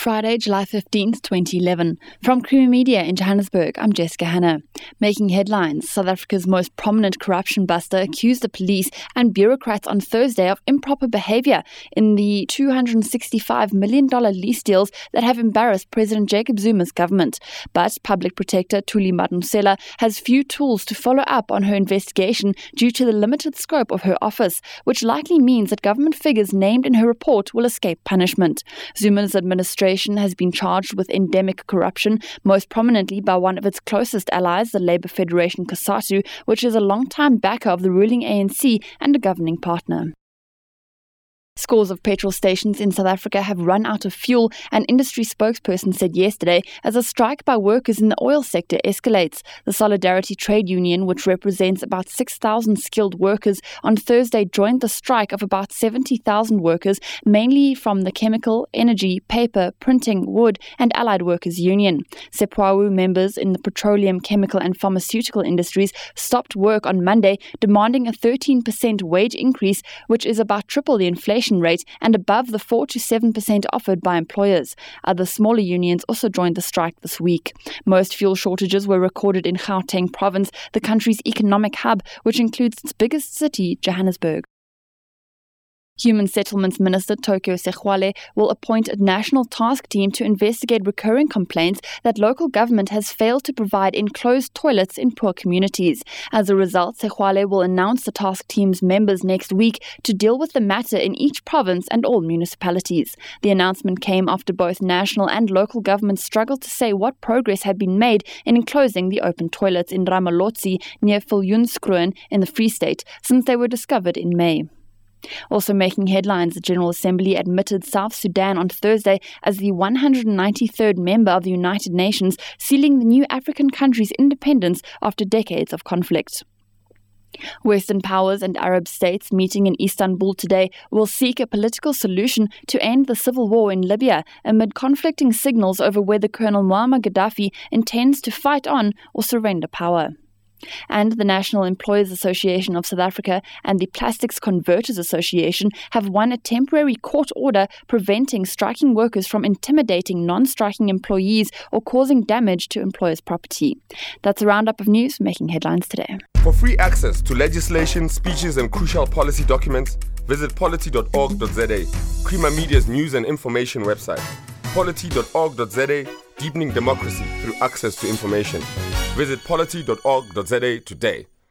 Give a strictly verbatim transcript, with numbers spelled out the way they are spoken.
Friday, July fifteenth, twenty eleven. From Creamer Media in Johannesburg, I'm Jessica Hanna. Making headlines, South Africa's most prominent corruption buster accused the police and bureaucrats on Thursday of improper behavior in the two hundred sixty-five million dollars lease deals that have embarrassed President Jacob Zuma's government. But Public Protector Thuli Madonsela has few tools to follow up on her investigation due to the limited scope of her office, which likely means that government figures named in her report will escape punishment. Zuma's administration has been charged with endemic corruption, most prominently by one of its closest allies, the Labour Federation COSATU, which is a long-time backer of the ruling A N C and a governing partner. Scores of petrol stations in South Africa have run out of fuel, an industry spokesperson said yesterday, as a strike by workers in the oil sector escalates. The Solidarity Trade Union, which represents about six thousand skilled workers, on Thursday joined the strike of about seventy thousand workers, mainly from the chemical, energy, paper, printing, wood and allied workers union. SEPWAWU members in the petroleum, chemical and pharmaceutical industries stopped work on Monday, demanding a thirteen percent wage increase, which is about triple the inflation rate and above the four to seven percent offered by employers. Other smaller unions also joined the strike this week. Most fuel shortages were recorded in Gauteng province, the country's economic hub, which includes its biggest city, Johannesburg. Human Settlements Minister Tokyo Sexwale will appoint a national task team to investigate recurring complaints that local government has failed to provide enclosed toilets in poor communities. As a result, Sexwale will announce the task team's members next week to deal with the matter in each province and all municipalities. The announcement came after both national and local governments struggled to say what progress had been made in enclosing the open toilets in Ramalotsi near Viljoenskroon in the Free State since they were discovered in May. Also making headlines, the General Assembly admitted South Sudan on Thursday as the one hundred ninety-third member of the United Nations, sealing the new African country's independence after decades of conflict. Western powers and Arab states meeting in Istanbul today will seek a political solution to end the civil war in Libya amid conflicting signals over whether Colonel Muammar Gaddafi intends to fight on or surrender power. And the National Employers Association of South Africa and the Plastics Converters Association have won a temporary court order preventing striking workers from intimidating non-striking employees or causing damage to employers' property. That's a roundup of news making headlines today. For free access to legislation, speeches and crucial policy documents, visit polity dot org dot za, Creamer Media's news and information website. polity dot org dot za, deepening democracy through access to information. Visit polity dot org dot za today.